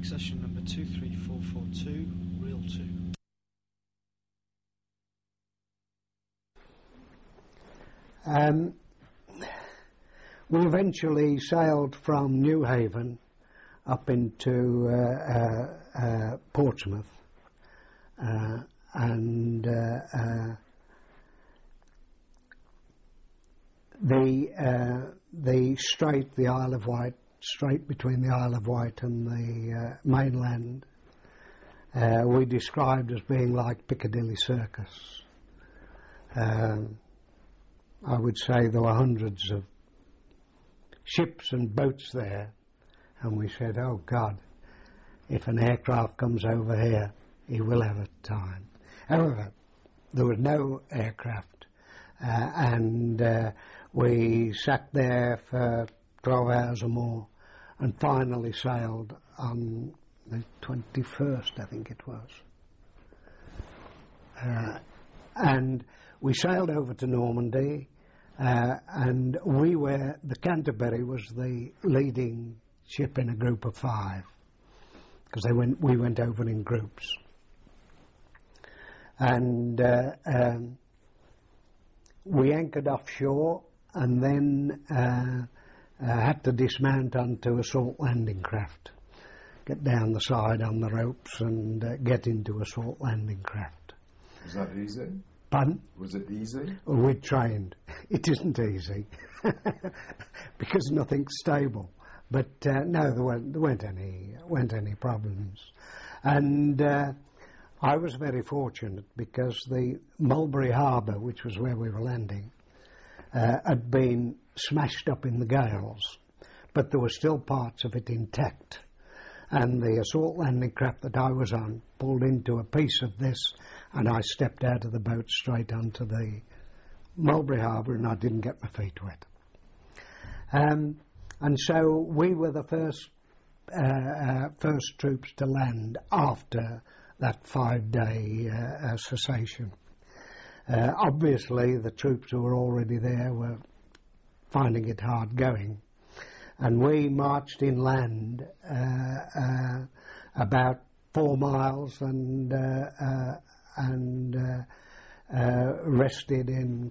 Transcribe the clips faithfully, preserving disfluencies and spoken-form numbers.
Session number two three four four two, reel two. Um, we eventually sailed from Newhaven up into uh, uh, uh, Portsmouth, uh, and uh, uh, the uh, the strait, the Isle of Wight, strait between the Isle of Wight and the uh, mainland, uh, we described as being like Piccadilly Circus. Um, I would say there were hundreds of ships and boats there, and we said, oh God, if an aircraft comes over here, he will have a time. However, there was no aircraft, uh, and uh, we sat there for twelve hours or more, and finally sailed on the twenty-first, I think it was. Uh, and we sailed over to Normandy, uh, and we were, the Canterbury was the leading ship in a group of five, because they went, we went over in groups. And uh, um, we anchored offshore, and then uh, uh, had to dismount onto a salt landing craft, get down the side on the ropes and uh, get into a salt landing craft. Was that easy? Pardon? Was it easy? Well, we'd trained. It isn't easy because nothing's stable. But uh, no, there weren't, there weren't any weren't any problems, and uh, I was very fortunate because the Mulberry Harbour, which was where we were landing, uh, had been smashed up in the gales, but there were still parts of it intact. And the assault landing craft that I was on pulled into a piece of this, and I stepped out of the boat straight onto the Mulberry Harbour, and I didn't get my feet wet. Um, and so we were the first uh, uh, first troops to land after that five-day uh, uh, cessation. Uh, obviously, the troops who were already there were finding it hard going, and we marched inland uh, uh, about four miles and uh, uh, and uh, uh, rested in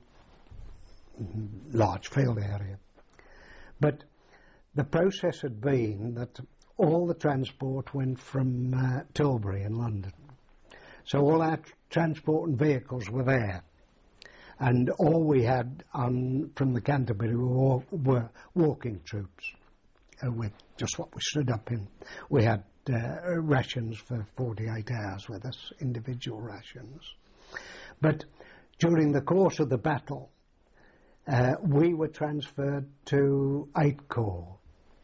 large field area. But the process had been that all the transport went from uh, Tilbury in London. So all our tr transport and vehicles were there. And all we had on from the Canterbury were, were walking troops, uh, with just what we stood up in. We had uh, rations for forty-eight hours with us, individual rations. But during the course of the battle, uh, we were transferred to eighth Corps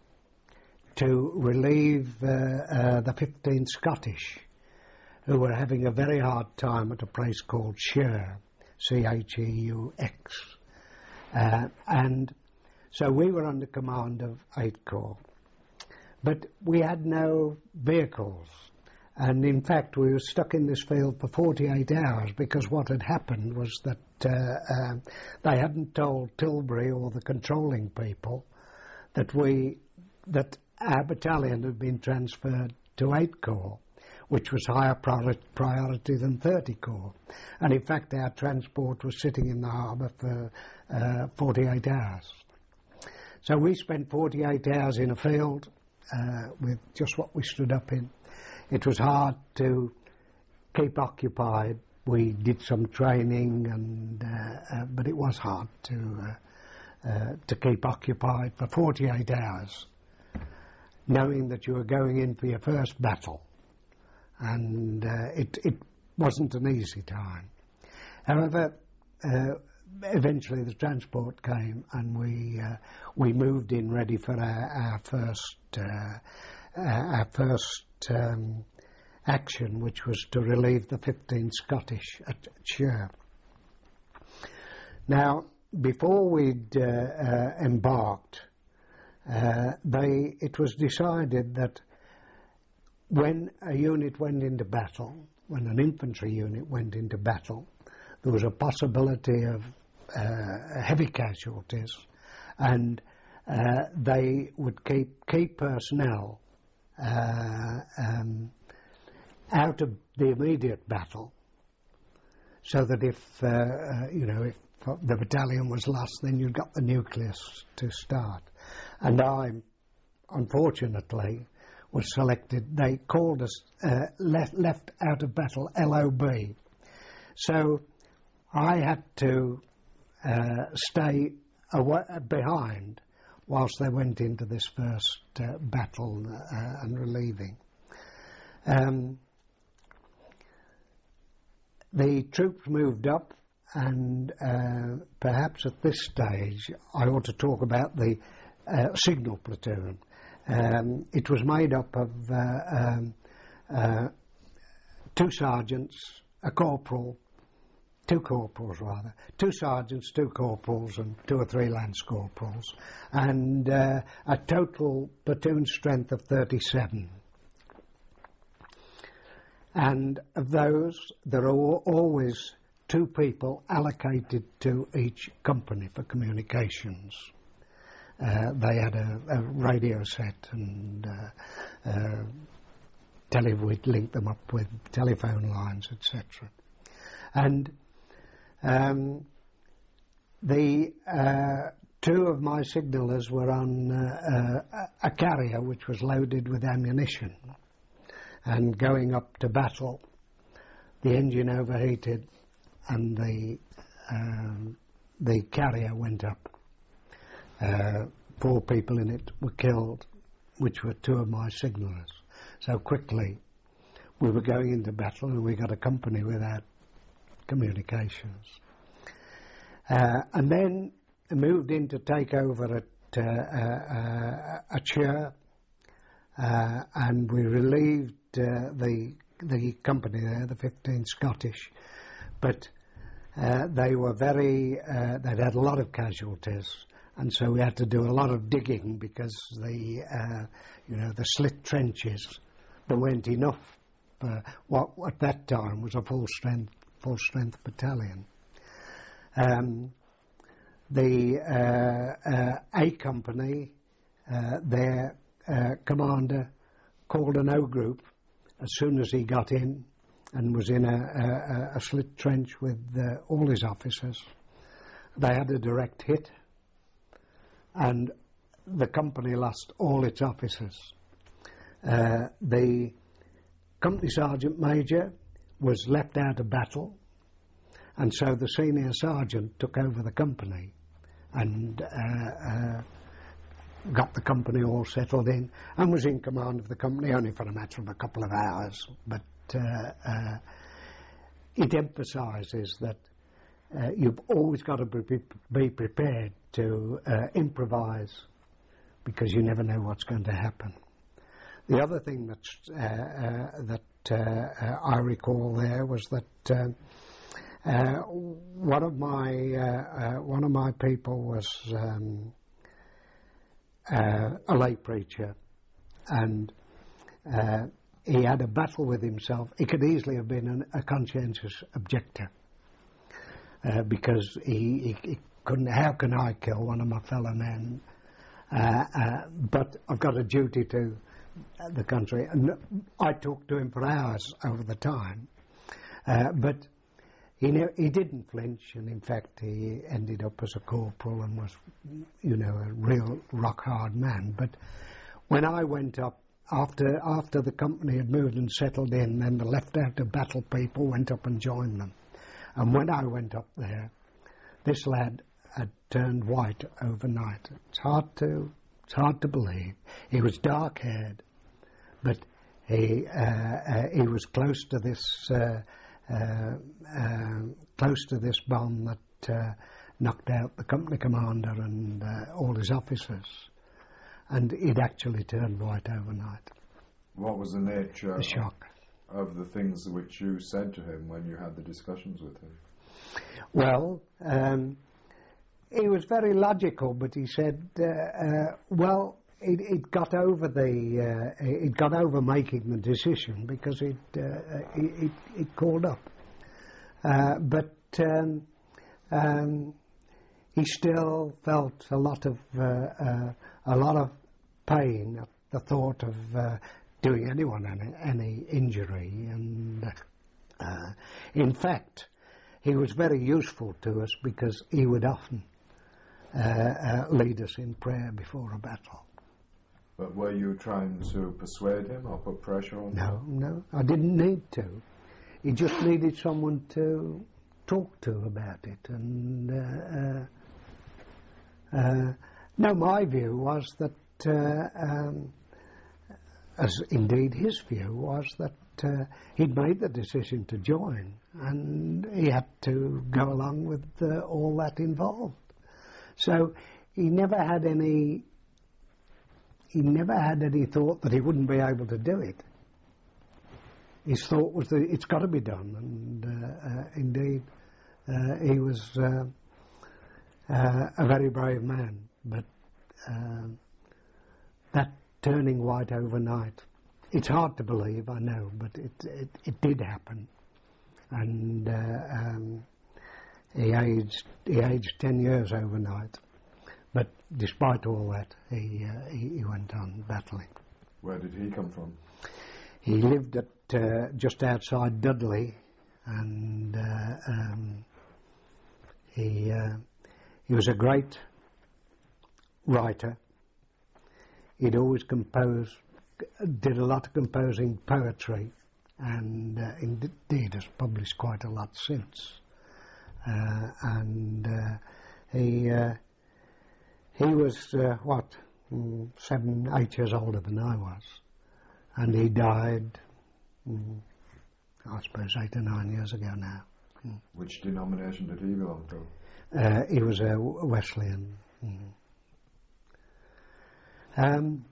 to relieve uh, uh, the fifteenth Scottish, who were having a very hard time at a place called Cheur. C H E U X. Uh, and so we were under command of eighth Corps. But we had no vehicles. And in fact, we were stuck in this field for forty-eight hours because what had happened was that uh, uh, they hadn't told Tilbury or the controlling people that we, that our battalion had been transferred to eighth Corps, which was higher priority than thirty Corps. And in fact, our transport was sitting in the harbour for uh, forty-eight hours. So we spent forty-eight hours in a field uh, with just what we stood up in. It was hard to keep occupied. We did some training, and uh, uh, but it was hard to uh, uh, to keep occupied for forty-eight hours, knowing that you were going in for your first battle. And uh, it, it wasn't an easy time. However, uh, eventually the transport came, and we uh, we moved in ready for our, our first uh, our first um, action, which was to relieve the fifteenth Scottish at Cheur. Now, before we'd uh, uh, embarked, uh, they it was decided that when a unit went into battle, when an infantry unit went into battle, there was a possibility of uh, heavy casualties, and uh, they would keep key personnel uh, um, out of the immediate battle, so that if, uh, uh, you know, if the battalion was lost, then you'd got the nucleus to start. And I, unfortunately, was selected. They called us uh, left, left out of battle, L O B. So I had to uh, stay away, behind whilst they went into this first uh, battle uh, and relieving. Um, the troops moved up, and uh, perhaps at this stage I ought to talk about the uh, signal platoon. Um, it was made up of uh, um, uh, two sergeants, a corporal, two corporals rather, two sergeants, two corporals and two or three lance corporals, and uh, a total platoon strength of thirty-seven. And of those, there are always two people allocated to each company for communications. Uh, they had a, a radio set, and uh, uh, tele we'd link them up with telephone lines, et cetera. And um, the uh, two of my signallers were on uh, uh, a carrier which was loaded with ammunition, and going up to battle, the engine overheated, and the um, the carrier went up. Uh, four people in it were killed, which were two of my signallers. So quickly we were going into battle, and we got a company without communications. Uh, and then moved in to take over at uh, uh, Achere, uh, and we relieved uh, the the company there, the fifteenth Scottish, but uh, they were very, uh, they'd had a lot of casualties. And so we had to do a lot of digging, because the, uh, you know, the slit trenches, there weren't enough for what at that time was a full strength, full strength battalion. Um, the uh, uh, A company, uh, their uh, commander called an O group as soon as he got in, and was in a, a, a slit trench with uh, all his officers. They had a direct hit, and the company lost all its officers. Uh, the company sergeant major was left out of battle, and so the senior sergeant took over the company and uh, uh, got the company all settled in, and was in command of the company only for a matter of a couple of hours. But uh, uh, it emphasises that uh, you've always got to be, be prepared to uh, improvise, because you never know what's going to happen. The other thing that's, uh, uh, that uh, uh, I recall there was that uh, uh, one of my uh, uh, one of my people was um, uh, a lay preacher, and uh, he had a battle with himself. He could easily have been an, a conscientious objector, uh, because he, he, he couldn't. How can I kill one of my fellow men? Uh, uh, but I've got a duty to the country, and I talked to him for hours over the time, uh, but he ne- he didn't flinch, and in fact he ended up as a corporal and was, you know, a real rock hard man. But when I went up after after the company had moved and settled in, then the left out of battle people went up and joined them, and when I went up there, this lad had turned white overnight. It's hard to it's hard to believe. He was dark haired, but he uh, uh, he was close to this uh, uh, uh, close to this bomb that uh, knocked out the company commander and uh, all his officers, and he'd actually turned white overnight. What was the nature The shock. Of, of the things which you said to him when you had the discussions with him? Well, um, he was very logical, but he said, uh, uh, well, it, it got over the, uh, it got over making the decision, because it, uh, it, it, it called up. Uh, but um, um, he still felt a lot of, uh, uh, a lot of pain at the thought of uh, doing anyone any, any injury. And uh, in fact, he was very useful to us because he would often uh, uh, lead us in prayer before a battle. But were you trying to persuade him or put pressure on him? No, no, I didn't need to. He just needed someone to talk to about it. And uh, uh, uh, no, my view was that, uh, um, as indeed his view was, that uh, he'd made the decision to join, and he had to go along with uh, all that involved. So he never had any. He never had any thought that he wouldn't be able to do it. His thought was that it's got to be done, and uh, uh, indeed uh, he was uh, uh, a very brave man. But uh, that turning white overnight, it's hard to believe, I know, but it it, it did happen. And uh, um, he aged he aged ten years overnight. But despite all that, he, uh, he he went on battling. Where did he come from? He lived at uh, just outside Dudley, and uh, um, he uh, he was a great writer. He'd always composed, did a lot of composing poetry, and uh, indeed has published quite a lot since. Uh, and uh, he. Uh, He was, uh, what, mm, seven, eight years older than I was. And he died, mm, I suppose, eight or nine years ago now. Mm. Which denomination did he belong to? Uh, he was a Wesleyan. Mm. Um,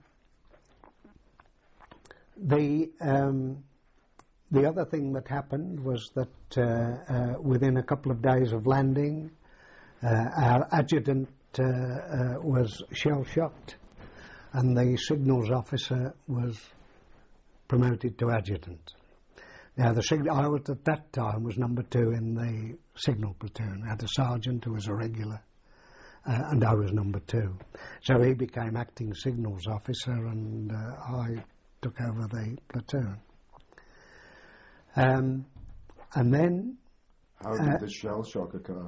the, um, the other thing that happened was that uh, uh, within a couple of days of landing, uh, our adjutant Uh, uh, was shell-shocked, and the signals officer was promoted to adjutant. Now, the sig- I was at that time was number two in the signal platoon. I had a sergeant who was a regular, uh, and I was number two. So he became acting signals officer, and uh, I took over the platoon. Um, and then... How did uh, the shell shock occur?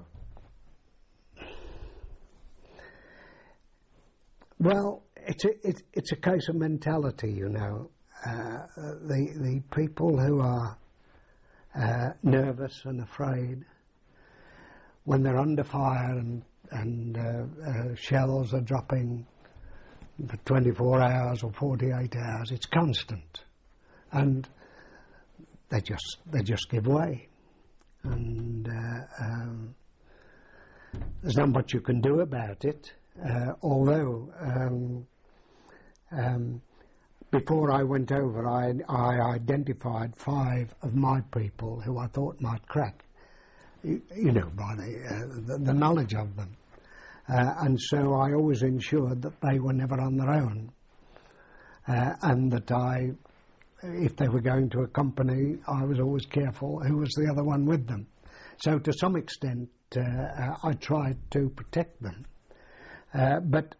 Well, it's a, it, it's a case of mentality, you know. Uh, the the people who are uh, nervous and afraid, when they're under fire and, and uh, uh, shells are dropping for twenty-four hours or forty-eight hours, it's constant. And they just, they just give way. And uh, um, there's not much you can do about it. Uh, although um, um, before I went over, I, I identified five of my people who I thought might crack, you, you know, by the, uh, the, the knowledge of them. Uh, and so I always ensured that they were never on their own, uh, and that I, if they were going to a company, I was always careful who was the other one with them. So to some extent, uh, uh, I tried to protect them. Uh, but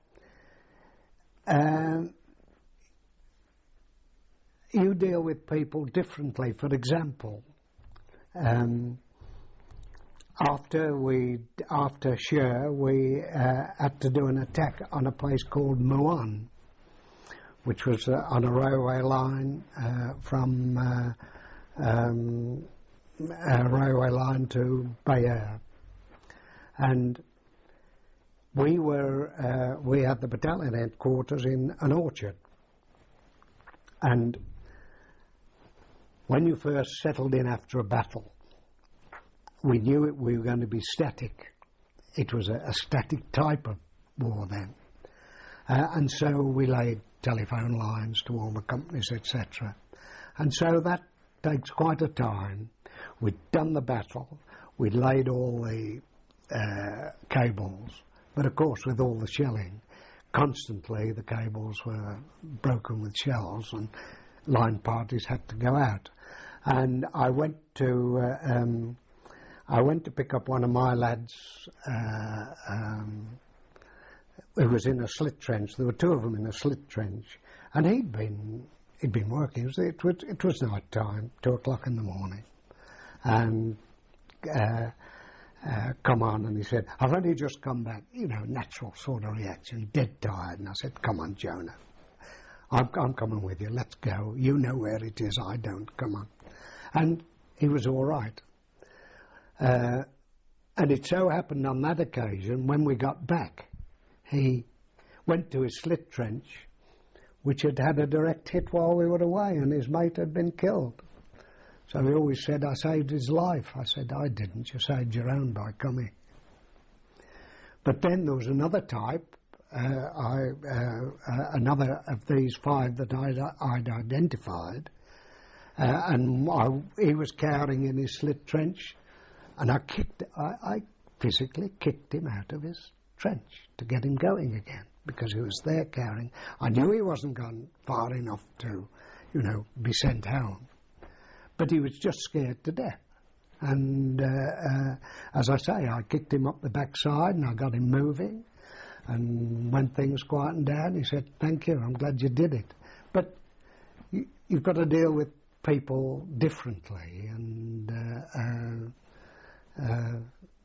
uh, you deal with people differently. For example, um, after we, after Sher, we uh, had to do an attack on a place called Muan, which was uh, on a railway line uh, from uh, um, a railway line to Bayeux, and We were, uh, we had the battalion headquarters in an orchard, and when you first settled in after a battle, we knew it, we were going to be static. It was a, a static type of war then, uh, and so we laid telephone lines to all the companies, et cetera. And so that takes quite a time. We'd done the battle, we'd laid all the uh, cables. But of course, with all the shelling, constantly the cables were broken with shells, and line parties had to go out. And I went to uh, um, I went to pick up one of my lads uh, um, who was in a slit trench. There were two of them in a slit trench, and he'd been he'd been working. It was, it was, it was night time, two o'clock in the morning. And uh, uh, come on, and he said, I've only just come back. You know, natural sort of reaction, dead tired. And I said, come on, Jonah. I'm, I'm coming with you. Let's go. You know where it is. I don't. Come on. And he was all right. Uh, and it so happened on that occasion, when we got back, he went to his slit trench, which had had a direct hit while we were away, and his mate had been killed. So he always said, I saved his life. I said, I didn't. You saved your own by coming. But then there was another type, uh, I, uh, uh, another of these five that I'd, I'd identified, uh, and I, he was cowering in his slit trench, and I kicked, I, I physically kicked him out of his trench to get him going again, because he was there cowering. I knew he wasn't gone far enough to, you know, be sent home, but he was just scared to death. And uh, uh, as I say, I kicked him up the backside and I got him moving, and when things quietened down, he said, thank you, I'm glad you did it. But you, you've got to deal with people differently, and uh, uh, uh,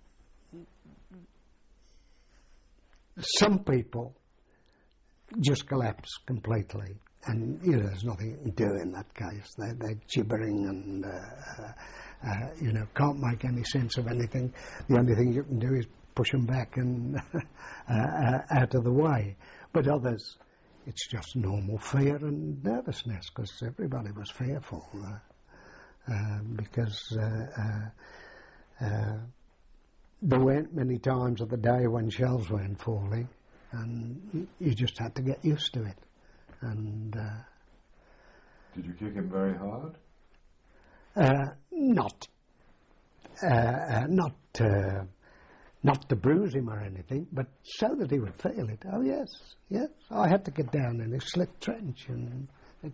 some people just collapse completely, and you know there's nothing you can do in that case. They're, they're gibbering and uh, uh, uh, you know can't make any sense of anything. The only thing you can do is push them back and uh, uh, out of the way. But others, it's just normal fear and nervousness, because everybody was fearful uh, uh, because uh, uh, uh, there weren't many times of the day when shells weren't falling, and you just had to get used to it. And uh, did you kick him very hard? Uh, not, uh, uh, not, uh, not to bruise him or anything, but so that he would feel it. Oh yes, yes. I had to get down in his slit trench, and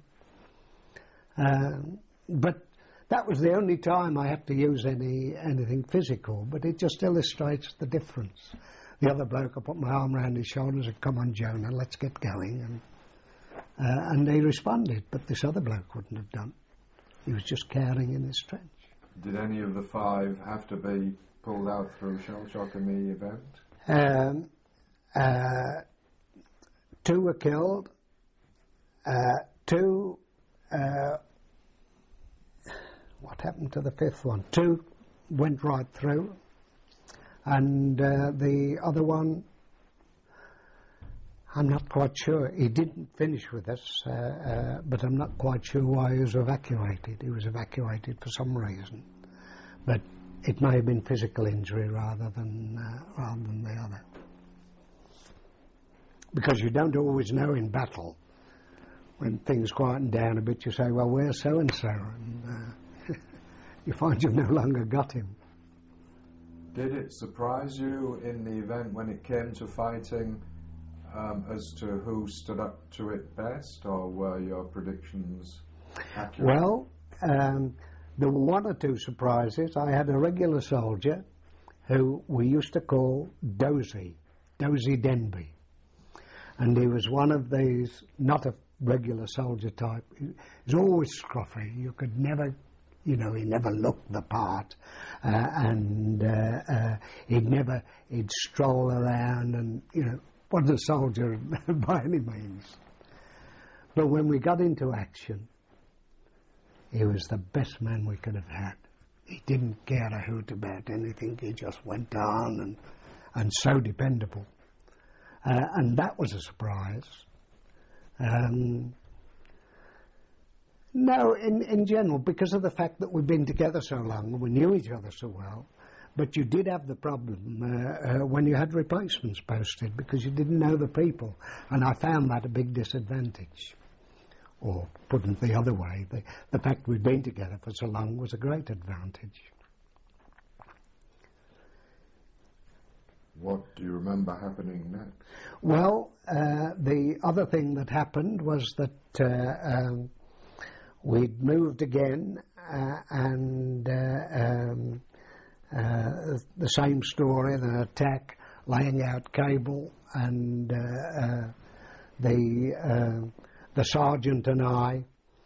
uh, but that was the only time I had to use any anything physical. But it just illustrates the difference. The other bloke, I put my arm around his shoulders and, come on, Jonah, let's get going. And, uh, and he responded, but this other bloke wouldn't have done. He was just cowering in his trench. Did any of the five have to be pulled out through shell shock in the event? Um, uh, two were killed. Uh, two, uh, what happened to the fifth one? Two went right through. And uh, the other one, I'm not quite sure. He didn't finish with us, uh, uh, but I'm not quite sure why he was evacuated. He was evacuated for some reason. But it may have been physical injury rather than, uh, rather than the other. Because you don't always know in battle. When things quieten down a bit, you say, well, where's so-and-so? And uh, you find you've no longer got him. Did it surprise you in the event when it came to fighting um, as to who stood up to it best, or were your predictions accurate? Well, um, there were one or two surprises. I had a regular soldier who we used to call Dozy, Dozy Denby. And he was one of these, not a regular soldier type. He was always scruffy. You could never... You know, he never looked the part, uh, and uh, uh, he'd never, he'd stroll around and, you know, wasn't a soldier by any means. But when we got into action, he was the best man we could have had. He didn't care a hoot about anything, he just went on, and, and so dependable. Uh, and that was a surprise. Um, No, in, in general, because of the fact that we've been together so long, we knew each other so well, but you did have the problem uh, uh, when you had replacements posted, because you didn't know the people, and I found that a big disadvantage. Or, put it the other way, the, the fact we'd been together for so long was a great advantage. What do you remember happening next? Well, uh, the other thing that happened was that uh, um, we'd moved again, uh, and uh, um, uh, the same story, the attack, laying out cable, and uh, uh, the uh, the sergeant and I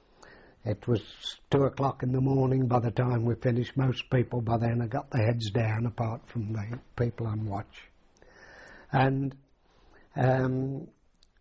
It was two o'clock in the morning by the time we finished. Most people by then had got their heads down, apart from the people on watch. And um,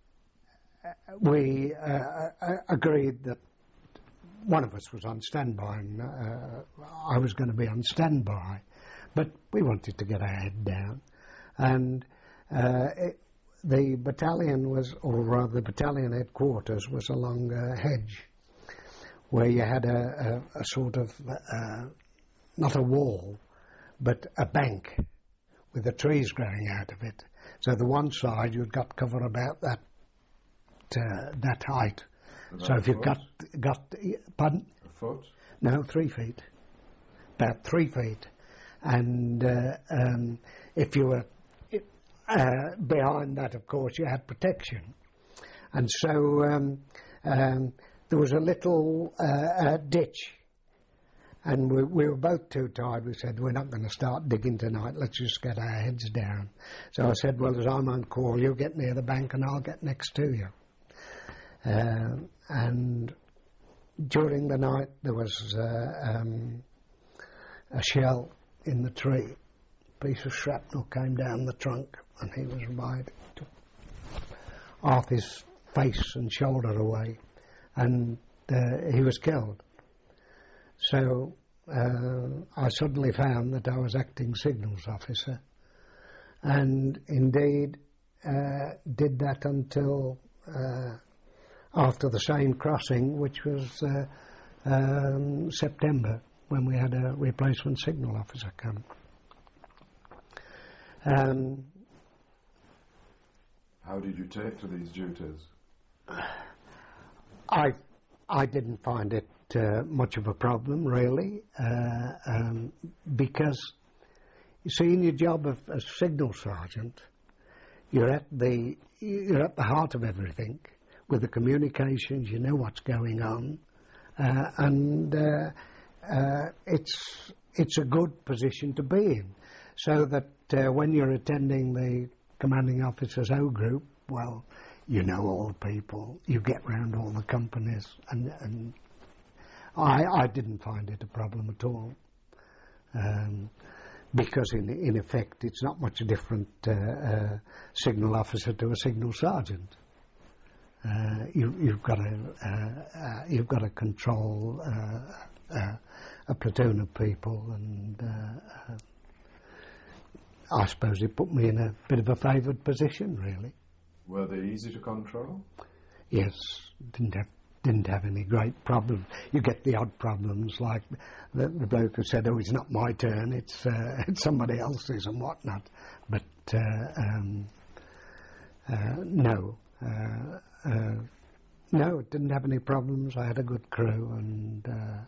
we uh, agreed that one of us was on standby, and uh, I was going to be on standby, but we wanted to get our head down. And uh, it, the battalion was, or rather the battalion headquarters was along a hedge, where you had a, a, a sort of, uh, not a wall, but a bank with the trees growing out of it. So the one side you'd got cover about that uh, that height. About so a if you've foot? got, got, pardon? A foot? No, three feet. About three feet. And uh, um, if you were uh, behind that, of course, you had protection. And so um, um, there was a little uh, uh, ditch, and we, we were both too tired. We said, we're not going to start digging tonight, let's just get our heads down. So I said, well, as I'm on call, you get near the bank and I'll get next to you. Uh, and during the night there was uh, um, a shell in the tree. A piece of shrapnel came down the trunk, and he was right, took half his face and shoulder away, and uh, he was killed. So uh, I suddenly found that I was acting signals officer, and indeed uh, did that until uh, after the same crossing, which was uh, um, September, when we had a replacement signal officer come. Um, How did you take to these duties? I I didn't find it uh, much of a problem, really, uh, um, because you see, in your job of a signal sergeant, you're at the you're at the heart of everything with the communications. You know what's going on, uh, and uh, uh, it's it's a good position to be in, so that uh, when you're attending the commanding officer's O group, well, you know all the people, you get round all the companies, and, and I, I didn't find it a problem at all, um, because in in effect it's not much different uh, uh, signal officer to a signal sergeant. Uh, you, you've got to uh, uh, you've got to control uh, uh, a platoon of people, and uh, uh, I suppose it put me in a bit of a favoured position, really. Were they easy to control? Yes, didn't have didn't have any great problems. You get the odd problems, like the, the bloke who said, "Oh, it's not my turn; it's uh, it's somebody else's," and whatnot. But uh, um, uh, no, uh, uh, no, it didn't have any problems. I had a good crew, and uh,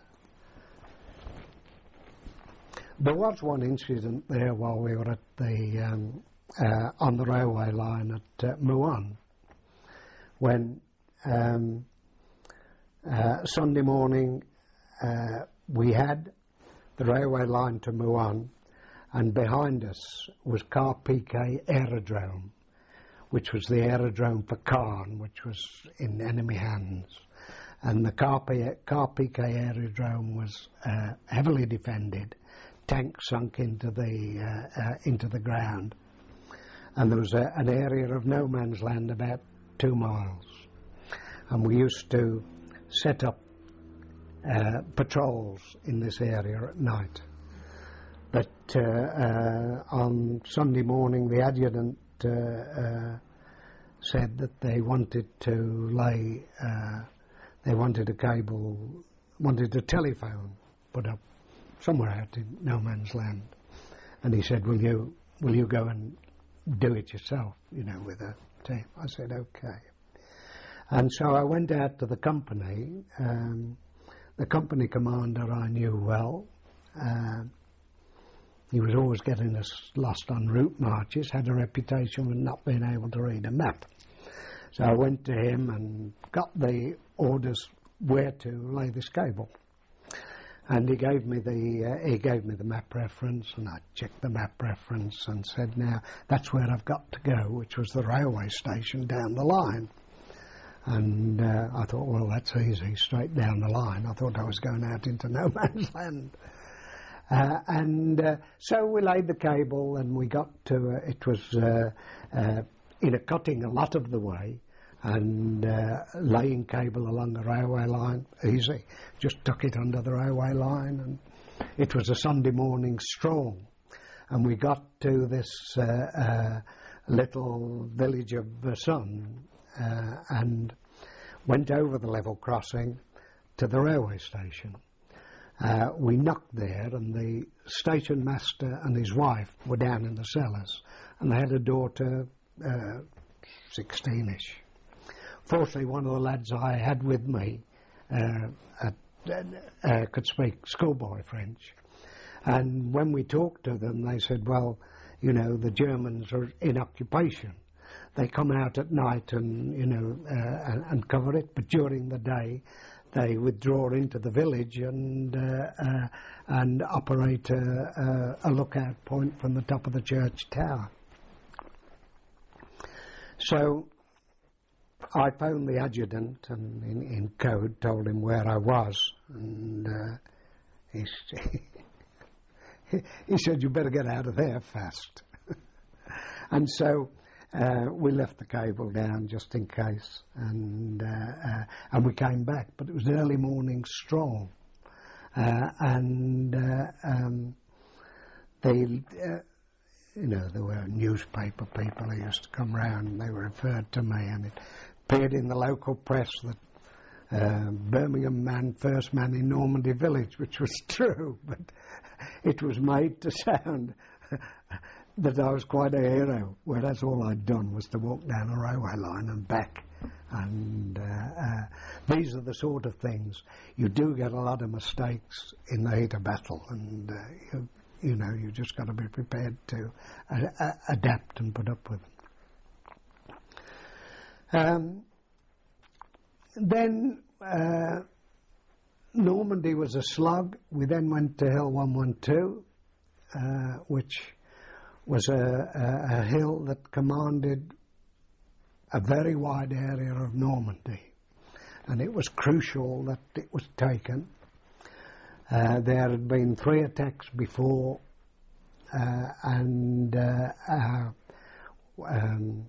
there was one incident there while we were at the um, uh, on the railway line at uh, Muan, when um, uh, Sunday morning uh, we had the railway line to Muan, and behind us was Car Piquet Aerodrome, which was the aerodrome for Caen, which was in enemy hands. And the Car Piquet Aerodrome was uh, heavily defended. Tanks sunk into the uh, uh, into the ground, and there was a, an area of no man's land about two miles, and we used to set up uh, patrols in this area at night. But uh, uh, on Sunday morning, the adjutant uh, uh, said that they wanted to lay, uh, they wanted a cable, wanted a telephone put up somewhere out in no man's land, and he said, "Will you, will you go and do it yourself? You know, with a team." I said, "Okay." And so I went out to the company. Um, the company commander I knew well. Uh, he was always getting us lost on route marches. Had a reputation for not being able to read a map. So I went to him and got the orders where to lay this cable. And he gave me the uh, he gave me the map reference, and I checked the map reference and said, "Now that's where I've got to go," which was the railway station down the line. And uh, I thought, well, that's easy, straight down the line. I thought I was going out into no man's land. Uh, and uh, so we laid the cable, and we got to, uh, it was uh, uh, in a cutting a lot of the way, and uh, laying cable along the railway line, easy. Just tuck it under the railway line, and it was a Sunday morning strong. And we got to this uh, uh, little village of uh, Sun, uh, and went over the level crossing to the railway station. Uh, we knocked there, and the station master and his wife were down in the cellars, and they had a daughter, uh, sixteen-ish. Fortunately, one of the lads I had with me uh, at, uh, could speak schoolboy French, and when we talked to them, they said, well, you know, the Germans are in occupation. They come out at night and, you know, uh, and, and cover it, but during the day they withdraw into the village and uh, uh, and operate a, a, a lookout point from the top of the church tower. So I phoned the adjutant and in, in code told him where I was, and uh, he, he said, you better get out of there fast. And so Uh, we left the cable down just in case, and uh, uh, and we came back. But it was early morning strong, uh, and uh, um, they, uh, you know, there were newspaper people who used to come round, and they referred to me, and it appeared in the local press that uh, Birmingham man, first man in Normandy village, which was true, but it was made to sound that I was quite a hero, whereas all I'd done was to walk down a railway line and back. And uh, uh, these are the sort of things. You do get a lot of mistakes in the heat of battle, and uh, you, you know, you just got to be prepared to uh, uh, adapt and put up with them. Um, then uh, Normandy was a slug. We then went to Hill one one two, uh, which was a, a, a hill that commanded a very wide area of Normandy, and it was crucial that it was taken. Uh, there had been three attacks before, uh, and uh, our, um,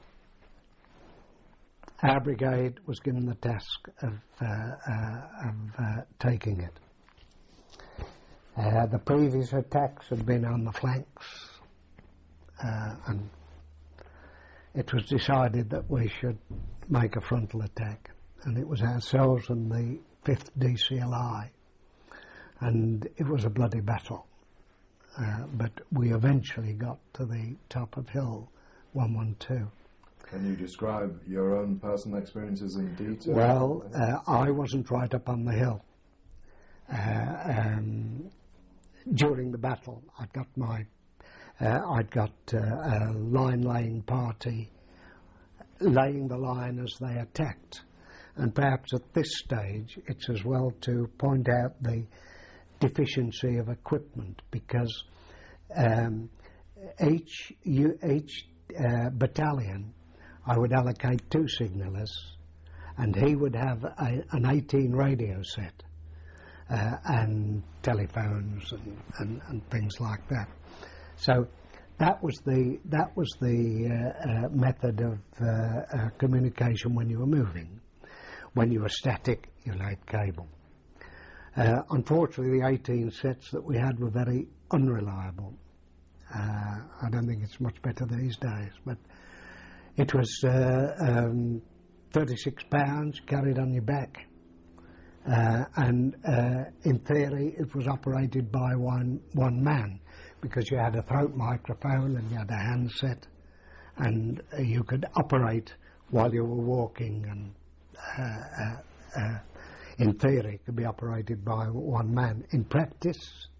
our brigade was given the task of, uh, uh, of uh, taking it. Uh, the previous attacks had been on the flanks, Uh, and it was decided that we should make a frontal attack, and it was ourselves and the fifth D C L I, and it was a bloody battle, uh, but we eventually got to the top of Hill one one two. Can you describe your own personal experiences in detail? Well, uh, I wasn't right up on the hill. Uh, um, during the battle, I got my Uh, I'd got uh, a line-laying party laying the line as they attacked. And perhaps at this stage it's as well to point out the deficiency of equipment, because um, each, each uh, battalion I would allocate two signallers, and he would have a, an eighteen radio set uh, and telephones and, and, and things like that. So that was the that was the uh, uh, method of uh, uh, communication when you were moving. When you were static, you laid cable. Uh, unfortunately, the eighteen sets that we had were very unreliable. Uh, I don't think it's much better these days, but it was uh, um, thirty-six pounds carried on your back, uh, and uh, in theory, it was operated by one one man, because you had a throat microphone and you had a handset, and uh, you could operate while you were walking, and uh, uh, uh, in theory it could be operated by one man. In practice,